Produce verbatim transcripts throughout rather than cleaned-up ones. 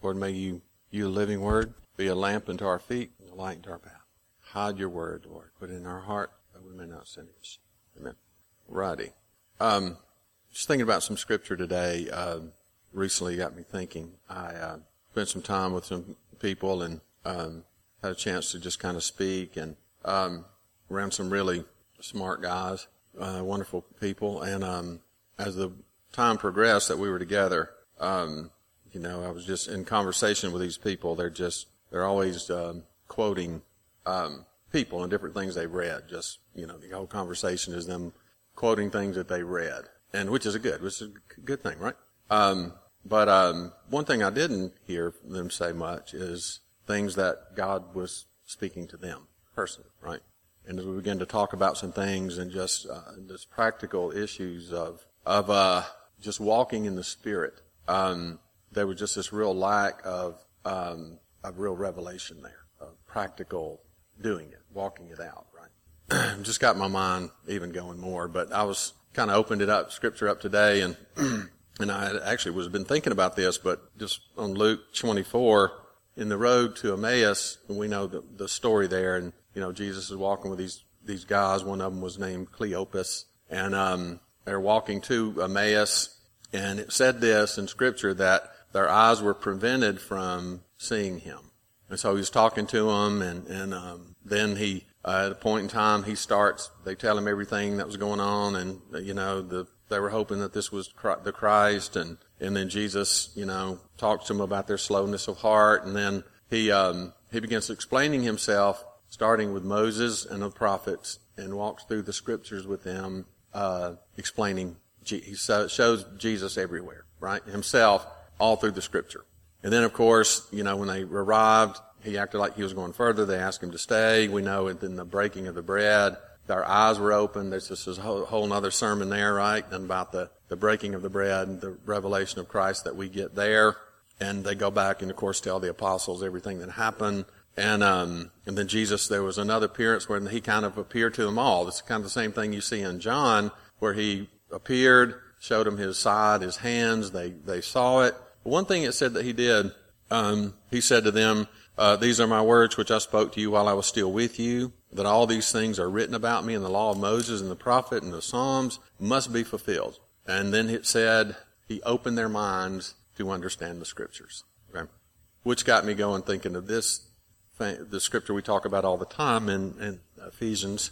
Lord, may you, you living word, be a lamp unto our feet and a light unto our path. Hide your word, Lord. Put it in our heart that we may not sin against you. Amen. Righty. Um, just thinking about some scripture today, uh, recently got me thinking. I uh, spent some time with some people and um, had a chance to just kind of speak and um, around some really smart guys, uh, wonderful people. And um, as the time progressed that we were together, um, you know, I was just in conversation with these people. They're just, they're always um, quoting um, people and different things they've read. Just, you know, the whole conversation is them quoting things that they read, and which is a good, which is a good thing, right? Um, but um, one thing I didn't hear them say much is things that God was speaking to them personally, right? And as we begin to talk about some things and just uh, just practical issues of of uh, just walking in the Spirit, um, there was just this real lack of um, of real revelation there, of practical doing it, walking it out, right? Just got my mind even going more, but I was kind of opened it up, Scripture up today, and and I had actually was been thinking about this, but just on Luke twenty-four, in the road to Emmaus, and we know the, the story there, and you know, Jesus is walking with these, these guys. One of them was named Cleopas. And, um, they're walking to Emmaus. And it said this in Scripture that their eyes were prevented from seeing him. And so he was talking to them. And, and, um, then he, uh, at a point in time, he starts, they tell him everything that was going on. And, you know, the, they were hoping that this was the Christ. And, and then Jesus, you know, talks to them about their slowness of heart. And then he, um, he begins explaining himself, starting with Moses and the prophets, and walks through the Scriptures with them, uh, explaining, he shows Jesus everywhere, right? Himself, all through the Scripture. And then, of course, you know, when they arrived, he acted like he was going further. They asked him to stay. We know in the breaking of the bread, our eyes were open. There's just this whole, whole other sermon there, right? And about the, the breaking of the bread and the revelation of Christ that we get there. And they go back and, of course, tell the apostles everything that happened. And um and then Jesus, there was another appearance where he kind of appeared to them all. It's kind of the same thing you see in John, where he appeared, showed them his side, his hands. They they saw it. But one thing it said that he did, um he said to them, uh, "These are my words which I spoke to you while I was still with you, that all these things are written about me in the law of Moses and the prophet and the Psalms must be fulfilled." And then it said he opened their minds to understand the Scriptures. Okay? Which got me going thinking of this. The scripture we talk about all the time in, in Ephesians.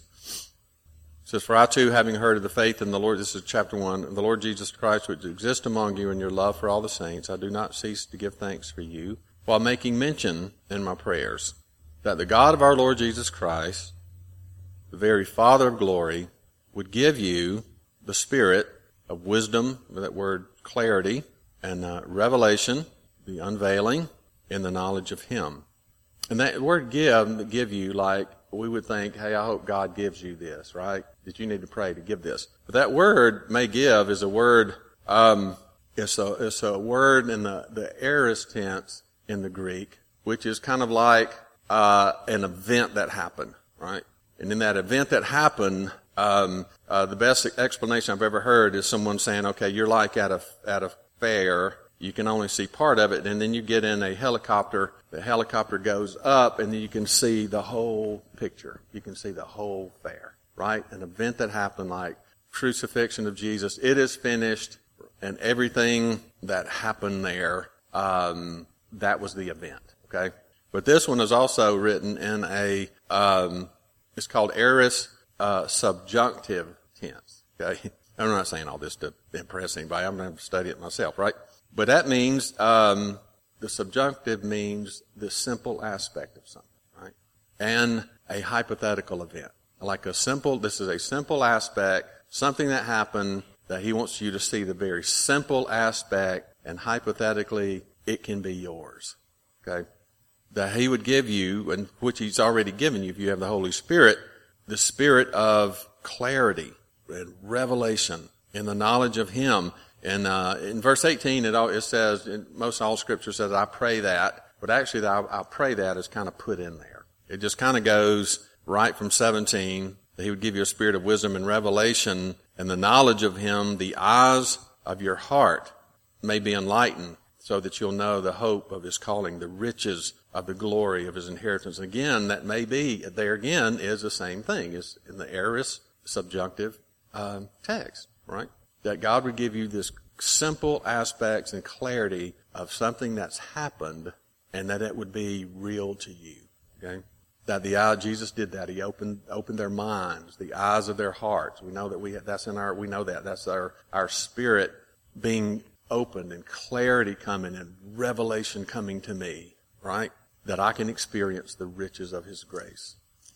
It says, "For I too, having heard of the faith in the Lord," this is chapter one, "the Lord Jesus Christ, which exists among you, and your love for all the saints, I do not cease to give thanks for you, while making mention in my prayers, that the God of our Lord Jesus Christ, the very Father of glory, would give you the spirit of wisdom," that word clarity, "and uh, revelation," the unveiling, "in the knowledge of Him." And that word give, give you, like, we would think, hey, I hope God gives you this, right? That you need to pray to give this. But that word, may give, is a word, um, it's a, it's a word in the, the aorist tense in the Greek, which is kind of like, uh, an event that happened, right? And in that event that happened, um, uh, the best explanation I've ever heard is someone saying, okay, you're like at a, at a fair, you can only see part of it, and then you get in a helicopter, the helicopter goes up, and then you can see the whole picture. You can see the whole fair, right? An event that happened like crucifixion of Jesus. It is finished, and everything that happened there, um, that was the event, okay? But this one is also written in a, um, it's called aorist uh, subjunctive tense, okay? I'm not saying all this to impress anybody. I'm going to study it myself, right? But that means, um, the subjunctive means the simple aspect of something, right? And a hypothetical event. Like a simple, this is a simple aspect, something that happened that he wants you to see the very simple aspect, and hypothetically, it can be yours, okay? That he would give you, and which he's already given you if you have the Holy Spirit, the spirit of clarity and revelation in the knowledge of Him. And uh, in verse eighteen, it, all, it says, in most all Scripture says, I pray that. But actually, the I, I pray that is kind of put in there. It just kind of goes right from seventeen, that He would give you a spirit of wisdom and revelation and the knowledge of Him, the eyes of your heart may be enlightened, so that you'll know the hope of his calling, the riches of the glory of his inheritance. Again, that may be, there again, is the same thing. It's in the aorist subjunctive um, text, right? That God would give you this simple aspects and clarity of something that's happened, and that it would be real to you, okay? That the eye, Jesus did that. He opened opened their minds, the eyes of their hearts. We know that we that's in our we know that that's our our spirit being opened and clarity coming and revelation coming to me, right? That I can experience the riches of his grace.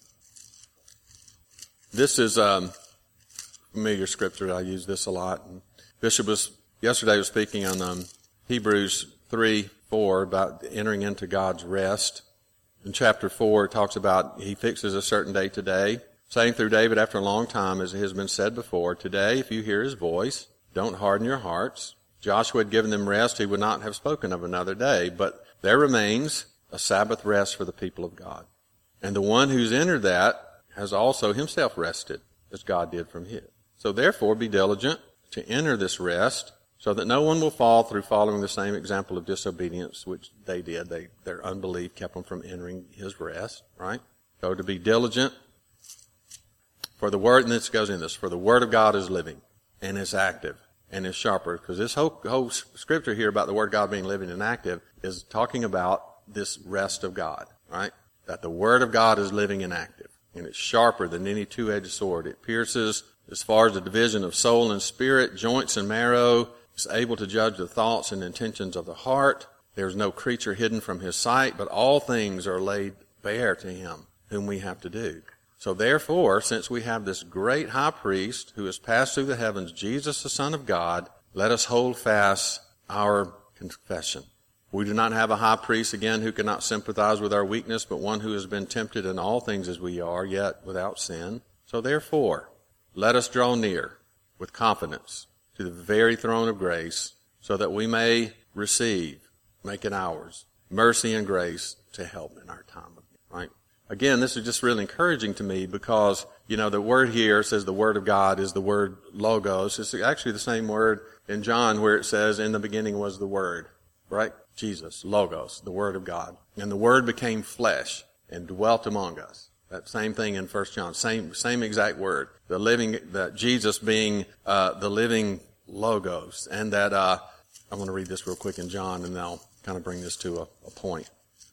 This is um, familiar scripture. I use this a lot. And Bishop was yesterday was speaking on um, Hebrews three four about entering into God's rest. In chapter four, it talks about he fixes a certain day today, saying through David after a long time, as it has been said before, today, if you hear his voice, don't harden your hearts. Joshua had given them rest. He would not have spoken of another day, but there remains a Sabbath rest for the people of God. And the one who's entered that has also himself rested, as God did from his. So therefore, be diligent to enter this rest, so that no one will fall through following the same example of disobedience which they did. They, their unbelief kept them from entering his rest, right? So to be diligent, for the word, and this goes in this, for the word of God is living, and is active, and is sharper. Because this whole, whole scripture here about the word of God being living and active is talking about this rest of God, right? That the word of God is living and active, and it's sharper than any two-edged sword. It pierces as far as the division of soul and spirit, joints and marrow, is able to judge the thoughts and intentions of the heart. There is no creature hidden from his sight, but all things are laid bare to him, whom we have to do. So therefore, since we have this great high priest who has passed through the heavens, Jesus the Son of God, let us hold fast our confession. We do not have a high priest, again, who cannot sympathize with our weakness, but one who has been tempted in all things as we are, yet without sin. So therefore, let us draw near with confidence to the very throne of grace, so that we may receive, make it ours, mercy and grace to help in our time of need, right? Again, this is just really encouraging to me because, you know, the word here says the word of God is the word logos. It's actually the same word in John where it says in the beginning was the word, right? Jesus, logos, the word of God. And the word became flesh and dwelt among us. That same thing in First John, same same exact word. The living, that Jesus being uh, the living logos, and that uh, I want to read this real quick in John, and then I'll kind of bring this to a, a point.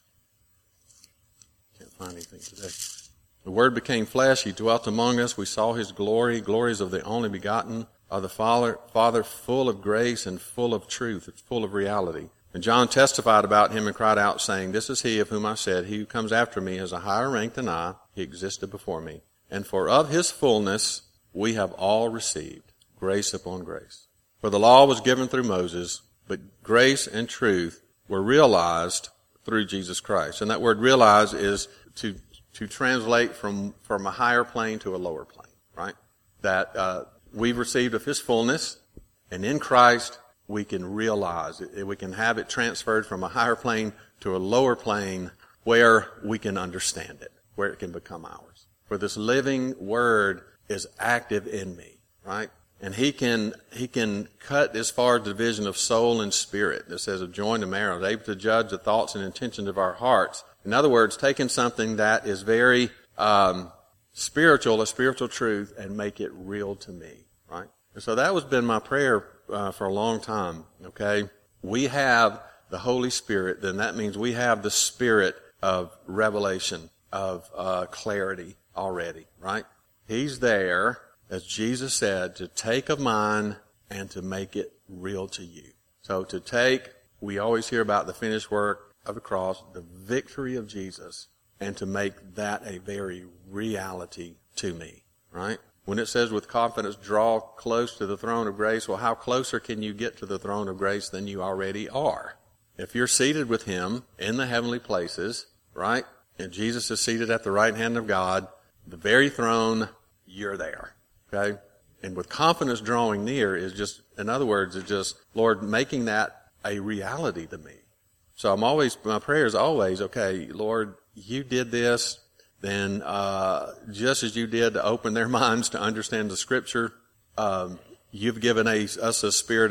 Can't find anything today. The Word became flesh; He dwelt among us. We saw His glory, glories of the only begotten of the Father, Father, full of grace and full of truth, full of reality. And John testified about Him and cried out, saying, "This is He of whom I said, He who comes after me has a higher rank than I. He existed before me. And for of His fullness we have all received grace upon grace. For the law was given through Moses, but grace and truth were realized through Jesus Christ." And that word realize is to to translate from, from a higher plane to a lower plane, right? That uh, we've received of His fullness, and in Christ we can realize it. We can have it transferred from a higher plane to a lower plane where we can understand it, where it can become ours. For this living Word is active in me, right? And he can he can cut as far as the division of soul and spirit. It says of joint and marrow, is able to judge the thoughts and intentions of our hearts. In other words, taking something that is very um, spiritual, a spiritual truth, and make it real to me, right? And so that has been my prayer uh, for a long time, okay? We have the Holy Spirit, then that means we have the spirit of revelation, of uh, clarity already, right? He's there, as Jesus said, to take of mine and to make it real to you. So to take, we always hear about the finished work of the cross, the victory of Jesus, and to make that a very reality to me, right? When it says with confidence, draw close to the throne of grace, well, how closer can you get to the throne of grace than you already are? If you're seated with Him in the heavenly places, right, and Jesus is seated at the right hand of God, the very throne, you're there. Okay? And with confidence drawing near is just, in other words, it's just, Lord, making that a reality to me. So I'm always, my prayer is always, okay, Lord, you did this, then uh, just as you did to open their minds to understand the Scripture, um, you've given a, us a spirit of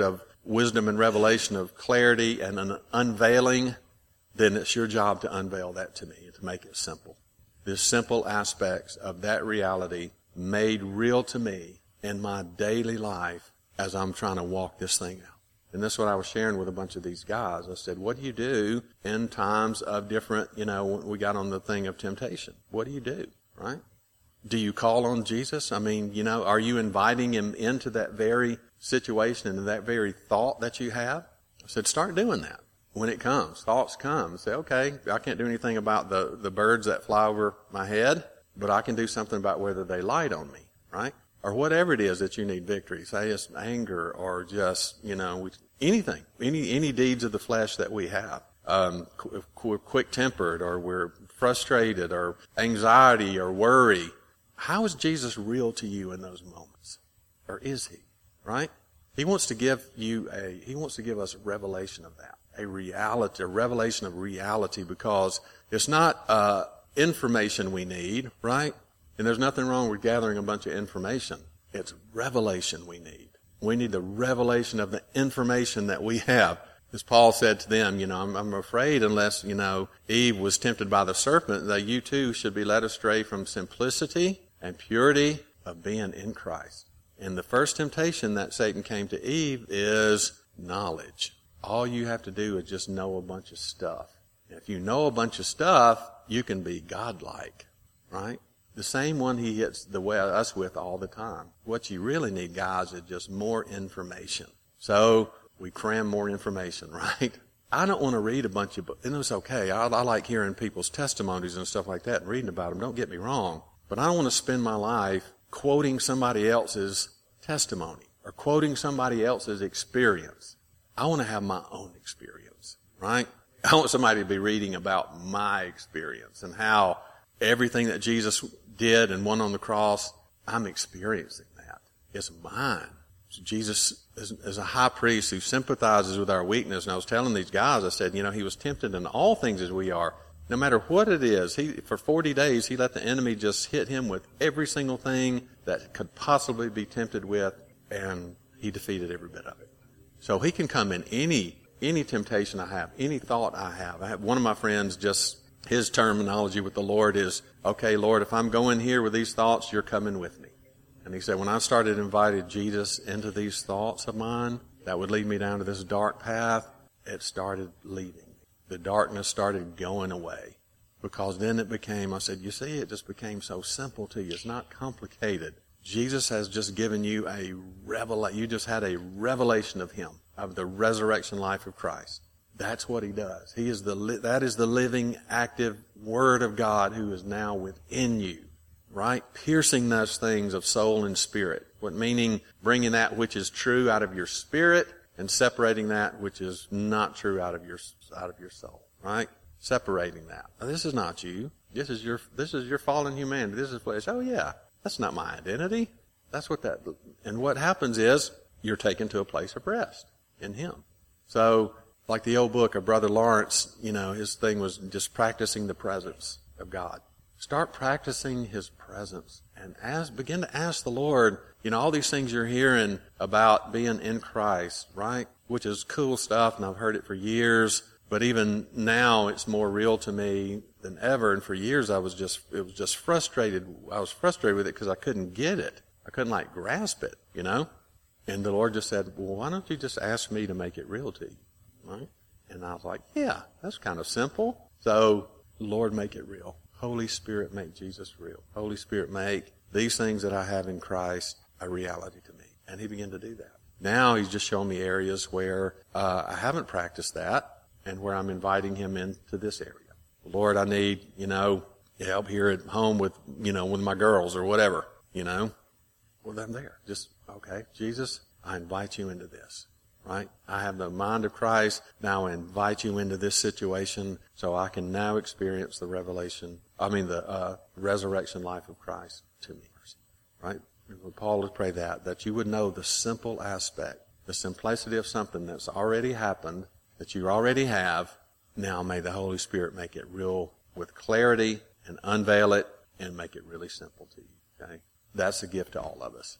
wisdom and revelation of clarity and an unveiling, then it's your job to unveil that to me and to make it simple. The simple aspects of that reality made real to me in my daily life as I'm trying to walk this thing out. And that's what I was sharing with a bunch of these guys. I said, what do you do in times of different, you know, we got on the thing of temptation. What do you do, right? Do you call on Jesus? I mean, you know, are you inviting him into that very situation and that very thought that you have? I said, start doing that. When it comes, thoughts come. Say, okay, I can't do anything about the, the birds that fly over my head, but I can do something about whether they light on me, right? Or whatever it is that you need victory. Say it's anger or just, you know, anything, any any deeds of the flesh that we have. Um, qu- we're quick-tempered or we're frustrated or anxiety or worry. How is Jesus real to you in those moments? Or is he, right? He wants to give you a, he wants to give us a revelation of that, a reality, a revelation of reality, because it's not uh, information we need, right? And there's nothing wrong with gathering a bunch of information. It's revelation we need. We need the revelation of the information that we have. As Paul said to them, you know, I'm, I'm afraid unless, you know, Eve was tempted by the serpent, that you too should be led astray from simplicity and purity of being in Christ. And the first temptation that Satan came to Eve is knowledge. All you have to do is just know a bunch of stuff. If you know a bunch of stuff, you can be godlike, right? The same one he hits the way us with all the time. What you really need, guys, is just more information. So we cram more information, right? I don't want to read a bunch of books, and it's okay. I, I like hearing people's testimonies and stuff like that and reading about them. Don't get me wrong. But I don't want to spend my life quoting somebody else's testimony or quoting somebody else's experience. I want to have my own experience, right? I want somebody to be reading about my experience and how everything that Jesus did and won on the cross, I'm experiencing that. It's mine. So Jesus is, is a high priest who sympathizes with our weakness. And I was telling these guys, I said, you know, he was tempted in all things as we are. No matter what it is, he, for forty days, he let the enemy just hit him with every single thing that could possibly be tempted with, and he defeated every bit of it. So he can come in any any temptation I have, any thought I have. I have one of my friends, just his terminology with the Lord is, okay, Lord, if I'm going here with these thoughts, you're coming with me. And he said, when I started inviting Jesus into these thoughts of mine that would lead me down to this dark path, it started leaving. The darkness started going away, because then it became, I said, you see, it just became so simple to you. It's not complicated. Jesus has just given you a revelation. You just had a revelation of him, of the resurrection life of Christ. That's what he does. He is the li- that is the living, active Word of God who is now within you, right? Piercing those things of soul and spirit. What meaning bringing that which is true out of your spirit and separating that which is not true out of your out of your soul, right? Separating that. Now, this is not you. This is your this is your fallen humanity. This is flesh. Oh yeah, that's not my identity. That's what that. And what happens is you're taken to a place of rest in Him. So, like the old book of Brother Lawrence, you know, his thing was just practicing the presence of God. Start practicing His presence and ask, begin to ask the Lord, you know, all these things you're hearing about being in Christ, right? Which is cool stuff, and I've heard it for years. But even now, it's more real to me than ever. And for years, I was just, it was just frustrated. I was frustrated with it because I couldn't get it. I couldn't like grasp it, you know? And the Lord just said, well, why don't you just ask me to make it real to you, right? And I was like, yeah, that's kind of simple. So, Lord, make it real. Holy Spirit, make Jesus real. Holy Spirit, make these things that I have in Christ a reality to me. And He began to do that. Now He's just showing me areas where uh, I haven't practiced that and where I'm inviting Him into this area. Lord, I need, you know, help here at home with, you know, with my girls or whatever, you know. Well, I'm there. Just, okay, Jesus, I invite you into this, right? I have the mind of Christ. Now I invite you into this situation so I can now experience the revelation, I mean the uh, resurrection life of Christ to me, right? Paul would pray that, that you would know the simple aspect, the simplicity of something that's already happened, that you already have. Now may the Holy Spirit make it real with clarity and unveil it and make it really simple to you, okay? That's a gift to all of us.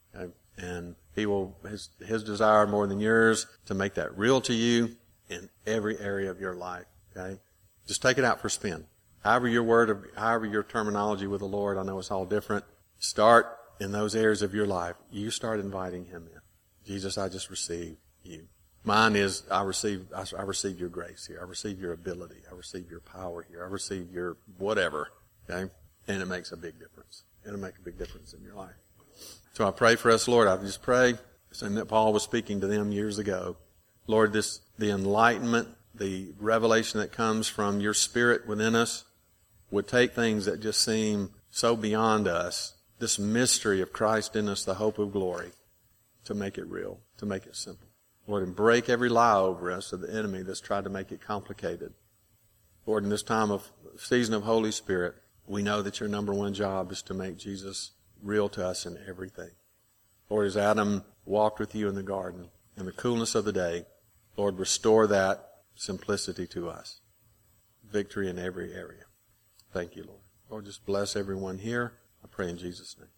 Okay? And he will, his, his desire more than yours to make that real to you in every area of your life. Okay? Just take it out for a spin. However your word, of, however your terminology with the Lord, I know it's all different. Start in those areas of your life. You start inviting him in. Jesus, I just receive you. Mine is, I receive, I, I receive your grace here. I receive your ability. I receive your power here. I receive your whatever. Okay? And it makes a big difference. It'll make a big difference in your life. So I pray for us, Lord. I just pray, saying that Paul was speaking to them years ago. Lord, this, the enlightenment, the revelation that comes from your Spirit within us would take things that just seem so beyond us, this mystery of Christ in us, the hope of glory, to make it real, to make it simple. Lord, and break every lie over us of the enemy that's tried to make it complicated. Lord, in this time of season of Holy Spirit, we know that your number one job is to make Jesus real to us in everything. Lord, as Adam walked with you in the garden, in the coolness of the day, Lord, restore that simplicity to us. Victory in every area. Thank you, Lord. Lord, just bless everyone here. I pray in Jesus' name.